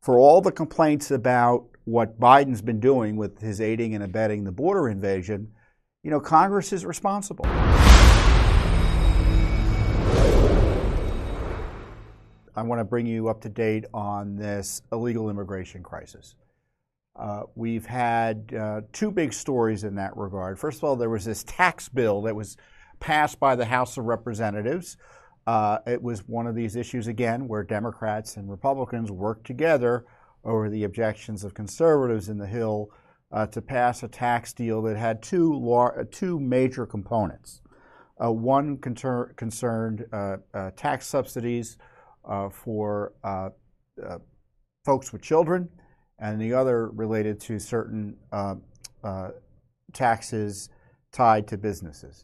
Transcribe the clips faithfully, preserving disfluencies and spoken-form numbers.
for all the complaints about what Biden's been doing with his aiding and abetting the border invasion, you know, Congress is responsible. I want to bring you up to date on this illegal immigration crisis. Uh, we've had uh, two big stories in that regard. First of all, there was this tax bill that was passed by the House of Representatives. Uh, it was one of these issues, again, where Democrats and Republicans worked together over the objections of conservatives in the Hill uh, to pass a tax deal that had two, lar- two major components. Uh, one conter- concerned uh, uh, tax subsidies uh, for uh, uh, folks with children, and the other related to certain uh, uh, taxes tied to businesses.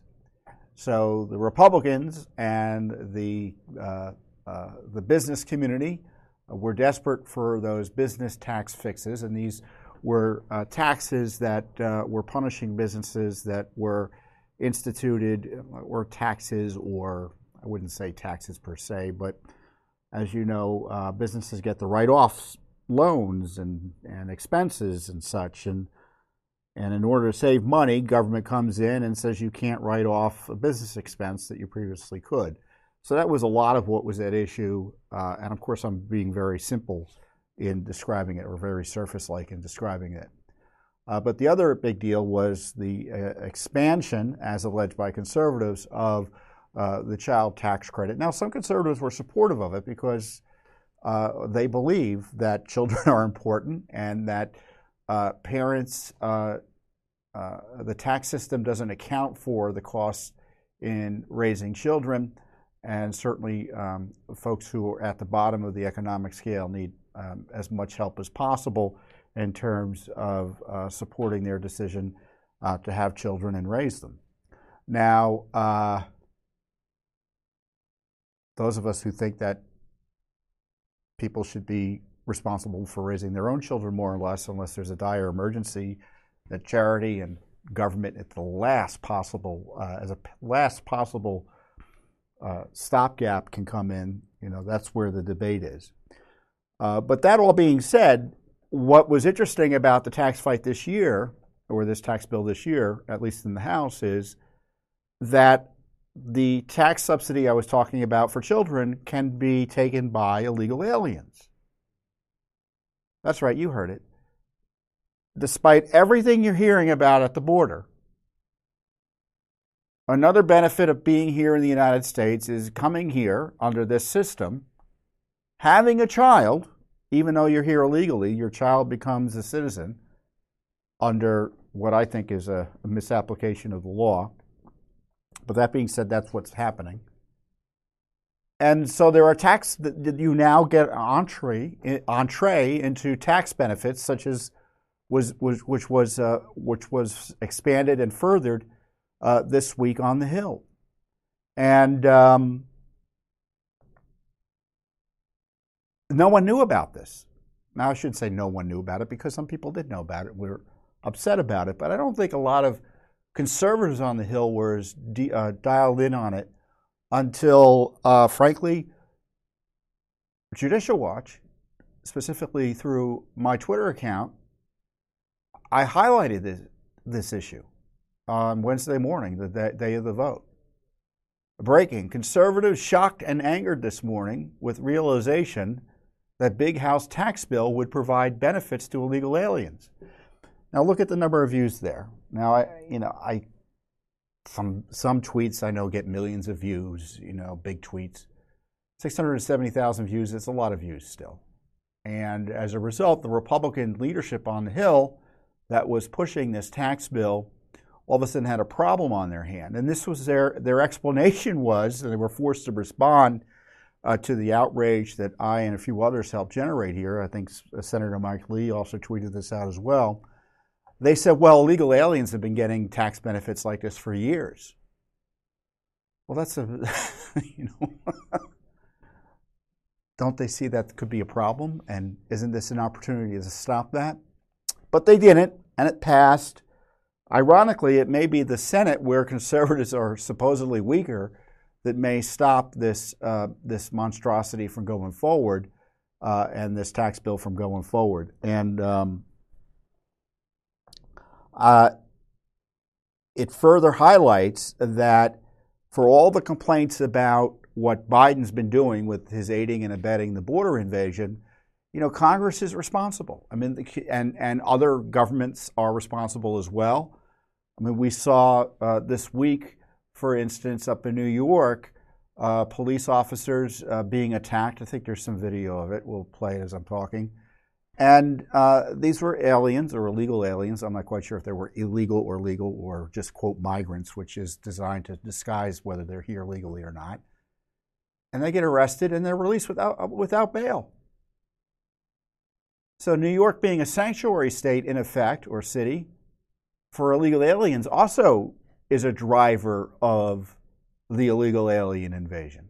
So the Republicans and the uh, uh, the business community were desperate for those business tax fixes, and these were uh, taxes that uh, were punishing businesses that were instituted, or taxes, or I wouldn't say taxes per se, but as you know, uh, businesses get the write-offs loans and, and expenses and such, and and in order to save money, government comes in and says you can't write off a business expense that you previously could. So that was a lot of what was at issue, uh, and of course I'm being very simple in describing it, or very surface-like in describing it. Uh, but the other big deal was the uh, expansion, as alleged by conservatives, of uh, the child tax credit. Now, some conservatives were supportive of it because uh, they believe that children are important and that uh, parents, uh, uh, the tax system doesn't account for the costs in raising children, and certainly um, folks who are at the bottom of the economic scale need um, as much help as possible in terms of uh, supporting their decision uh, to have children and raise them. Now, uh, those of us who think that people should be responsible for raising their own children more or less, unless there's a dire emergency, that charity and government at the last possible, uh, as a last possible uh, stopgap can come in, you know, that's where the debate is. Uh, but that all being said, what was interesting about the tax fight this year, or this tax bill this year, at least in the House, is that the tax subsidy I was talking about for children can be taken by illegal aliens. That's right, you heard it. Despite everything you're hearing about at the border, another benefit of being here in the United States is coming here under this system, having a child. Even though you're here illegally, your child becomes a citizen under what I think is a, a misapplication of the law. But that being said, that's what's happening. And so there are tax that, that you now get entree, entree into tax benefits, such as was, was which was uh, which was expanded and furthered uh, this week on the Hill, and. Um, No one knew about this. Now, I should say no one knew about it because some people did know about it. We were upset about it. But I don't think a lot of conservatives on the Hill were as de- uh, dialed in on it until, uh, frankly, Judicial Watch, specifically through my Twitter account, I highlighted this, this issue on Wednesday morning, the day, day of the vote. Breaking: conservatives shocked and angered this morning with realization that big house tax bill would provide benefits to illegal aliens. Now look at the number of views there. Now, I, you know, I some some tweets I know get millions of views. You know, big tweets, six hundred seventy thousand views. It's a lot of views still. And as a result, the Republican leadership on the Hill that was pushing this tax bill all of a sudden had a problem on their hand. And this was their their explanation was, and they were forced to respond Uh, to the outrage that I and a few others helped generate here. I think Senator Mike Lee also tweeted this out as well. They said, well, illegal aliens have been getting tax benefits like this for years. Well, that's a, you know, don't they see that could be a problem? And isn't this an opportunity to stop that? But they didn't, and it passed. Ironically, it may be the Senate, where conservatives are supposedly weaker, that may stop this uh, this monstrosity from going forward. uh, and this tax bill from going forward. And um, uh, it further highlights that for all the complaints about what Biden's been doing with his aiding and abetting the border invasion, you know, Congress is responsible. I mean, the, and, and other governments are responsible as well. I mean, we saw uh, this week, for instance, up in New York, uh, police officers uh, being attacked. I think there's some video of it. We'll play it as I'm talking. And uh, these were aliens or illegal aliens. I'm not quite sure if they were illegal or legal or just, quote, migrants, which is designed to disguise whether they're here legally or not. And they get arrested and they're released without, without bail. So New York being a sanctuary state, in effect, or city, for illegal aliens also is a driver of the illegal alien invasion.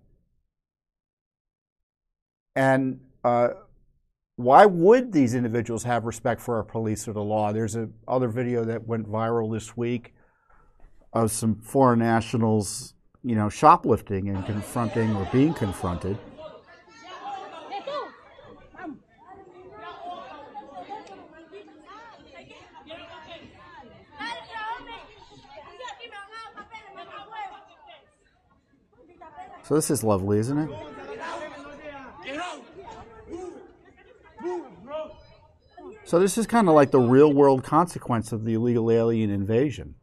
And uh, why would these individuals have respect for our police or the law? There's a other video that went viral this week of some foreign nationals, you know, shoplifting and confronting or being confronted. So this is lovely, isn't it? So this is kind of like the real-world consequence of the illegal alien invasion.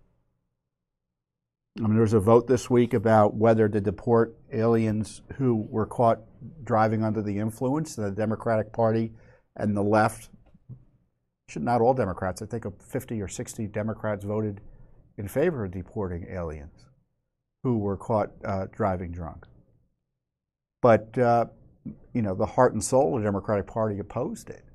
I mean, there was a vote this week about whether to deport aliens who were caught driving under the influence. The Democratic Party and the left, not all Democrats, I think fifty or sixty Democrats voted in favor of deporting aliens who were caught uh, driving drunk. But, uh, you know, the heart and soul of the Democratic Party opposed it.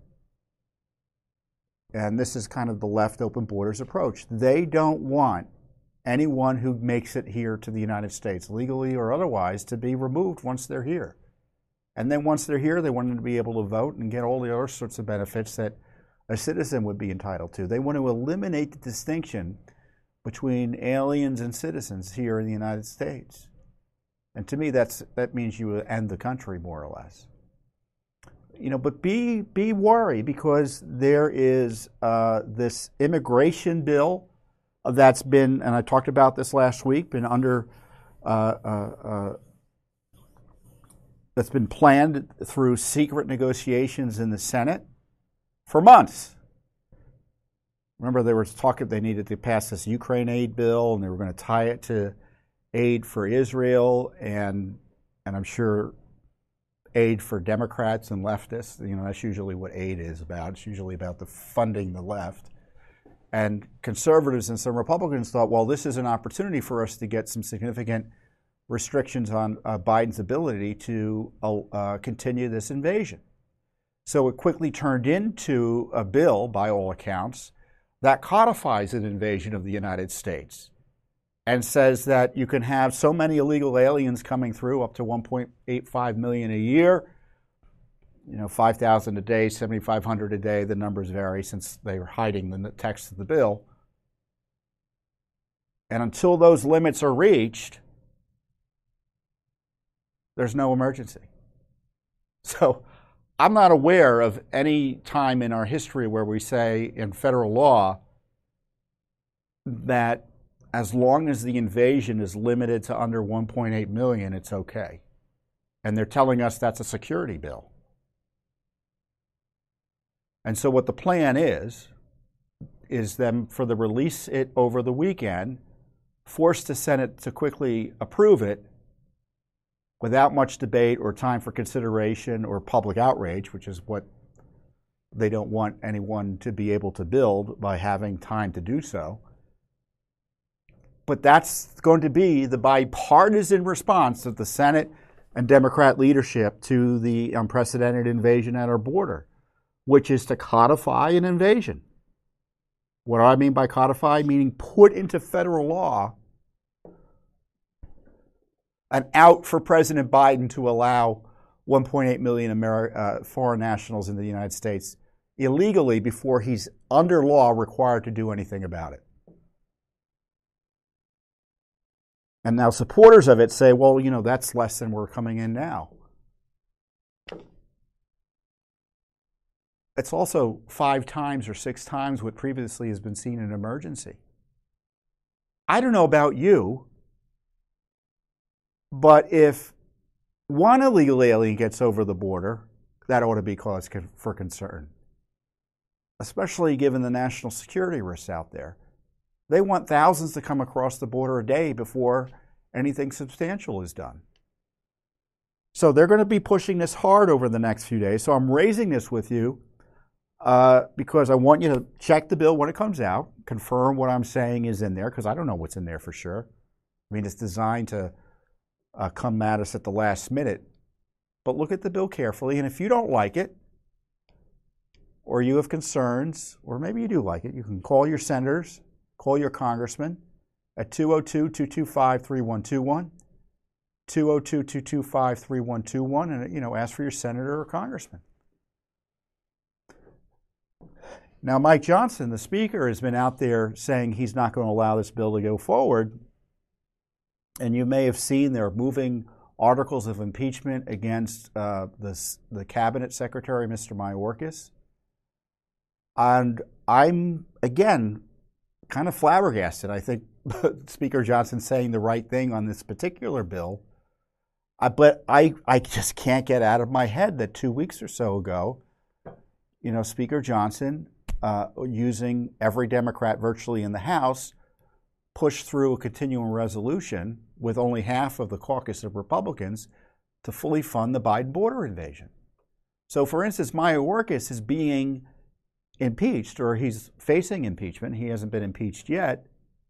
And this is kind of the left open borders approach. They don't want anyone who makes it here to the United States, legally or otherwise, to be removed once they're here. And then once they're here, they want them to be able to vote and get all the other sorts of benefits that a citizen would be entitled to. They want to eliminate the distinction between aliens and citizens here in the United States. And to me, that's that means you end the country, more or less. You know, but be be worried, because there is uh, this immigration bill that's been, and I talked about this last week, been under, uh, uh, uh, that's been planned through secret negotiations in the Senate for months. Remember, there was talk that they needed to pass this Ukraine aid bill, and they were going to tie it to aid for Israel, and and I'm sure aid for Democrats and leftists. You know, that's usually what aid is about. It's usually about the funding the left. And conservatives and some Republicans thought, well, this is an opportunity for us to get some significant restrictions on uh, Biden's ability to uh, continue this invasion. So it quickly turned into a bill, by all accounts, that codifies an invasion of the United States and says that you can have so many illegal aliens coming through, up to one point eight five million a year, you know, five thousand a day, seventy-five hundred a day. The numbers vary since they were hiding the text of the bill. And until those limits are reached, there's no emergency. So I'm not aware of any time in our history where we say in federal law that as long as the invasion is limited to under one point eight million, it's okay. And they're telling us that's a security bill. And so what the plan is, is them for the release it over the weekend, force the Senate to quickly approve it without much debate or time for consideration or public outrage, which is what they don't want anyone to be able to build by having time to do so. But that's going to be the bipartisan response of the Senate and Democrat leadership to the unprecedented invasion at our border, which is to codify an invasion. What do I mean by codify? Meaning put into federal law an out for President Biden to allow one point eight million Ameri- uh, foreign nationals in the United States illegally before he's under law required to do anything about it. And now supporters of it say, well, you know, that's less than we're coming in now. it's also five times or six times what previously has been seen in emergency. I don't know about you, but if one illegal alien gets over the border, that ought to be cause for concern, especially given the national security risks out there. They want thousands to come across the border a day before anything substantial is done. So they're going to be pushing this hard over the next few days. So I'm raising this with you uh, because I want you to check the bill when it comes out, confirm what I'm saying is in there, because I don't know what's in there for sure. I mean, it's designed to uh, come at us at the last minute. But look at the bill carefully, and if you don't like it, or you have concerns, or maybe you do like it, you can call your senators, call your congressman at two oh two, two two five, three one two one, two oh two, two two five, three one two one, and you know, ask for your senator or congressman. Now, Mike Johnson, the speaker, has been out there saying he's not going to allow this bill to go forward. And you may have seen they're moving articles of impeachment against uh, the, the cabinet secretary, Mister Mayorkas. And I'm, again, kind of flabbergasted. I think Speaker Johnson's saying the right thing on this particular bill. I, but I, I just can't get out of my head that two weeks or so ago, you know, Speaker Johnson, uh, using every Democrat virtually in the House, pushed through a continuing resolution with only half of the caucus of Republicans to fully fund the Biden border invasion. So, for instance, Mayorkas is being impeached, or he's facing impeachment. He hasn't been impeached yet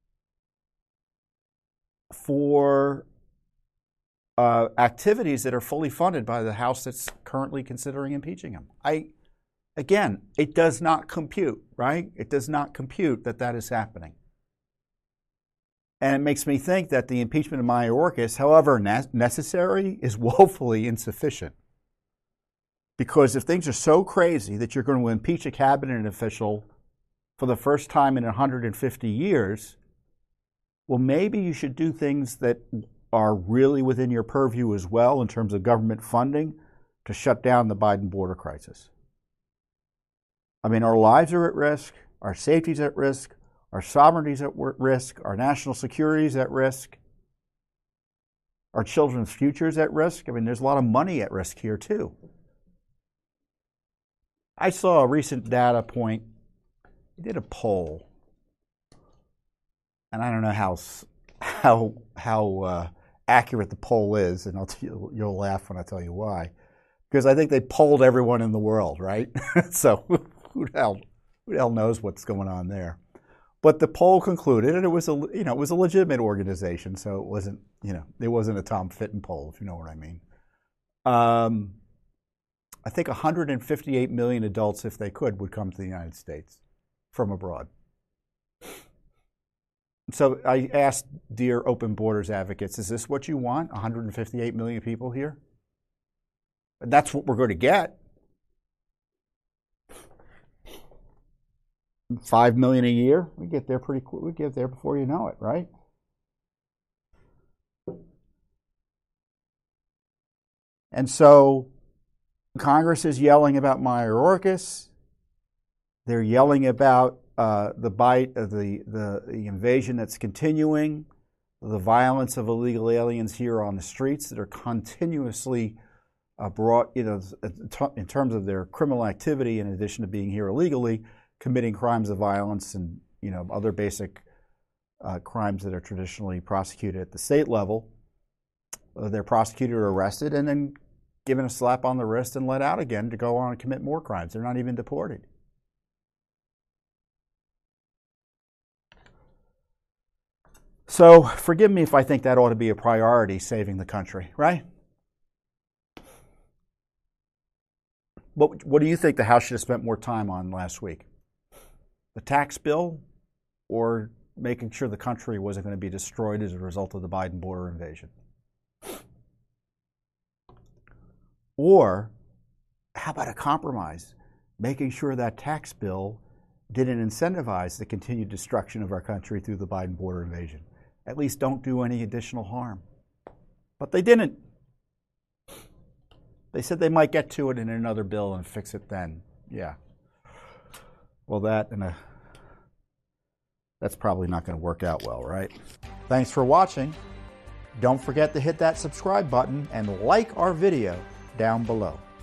for uh, activities that are fully funded by the House that's currently considering impeaching him. I, again, it does not compute, right? It does not compute that that is happening. And it makes me think that the impeachment of Mayorkas, however necessary, is woefully insufficient. Because if things are so crazy that you're going to impeach a cabinet official for the first time in one hundred fifty years, well, maybe you should do things that are really within your purview as well in terms of government funding to shut down the Biden border crisis. I mean, our lives are at risk, our safety's at risk, our sovereignty's at risk, our national security's at risk, our children's future's at risk. I mean, there's a lot of money at risk here, too. I saw a recent data point. We did a poll, and I don't know how how how uh, accurate the poll is, and I'll tell you, you'll laugh when I tell you why, because I think they polled everyone in the world, right? So who the hell who the hell knows what's going on there? But the poll concluded, and it was a you know it was a legitimate organization, so it wasn't you know it wasn't a Tom Fitton poll, if you know what I mean. Um, I think one hundred fifty-eight million adults, if they could, would come to the United States from abroad. So I asked dear Open Borders advocates, is this what you want, one hundred fifty-eight million people here? That's what we're going to get. Five million a year, we get there pretty quick. We get there before you know it, right? And so Congress is yelling about Mayorkas. They're yelling about uh, the bite of the, the the invasion that's continuing, the violence of illegal aliens here on the streets that are continuously uh, brought, you know, in terms of their criminal activity, in addition to being here illegally, committing crimes of violence and you know other basic uh, crimes that are traditionally prosecuted at the state level. Uh, they're prosecuted or arrested and then given a slap on the wrist and let out again to go on and commit more crimes. They're not even deported. So forgive me if I think that ought to be a priority, saving the country, right? What, what do you think the House should have spent more time on last week? The tax bill, or making sure the country wasn't going to be destroyed as a result of the Biden border invasion? Or how about a compromise, making sure that tax bill didn't incentivize the continued destruction of our country through the Biden border invasion? At least don't do any additional harm. But they didn't. They said they might get to it in another bill and fix it then. Yeah, Well, that and a, that's probably not going to work out well, right? Thanks for watching. Don't forget to hit that subscribe button and like our video down below.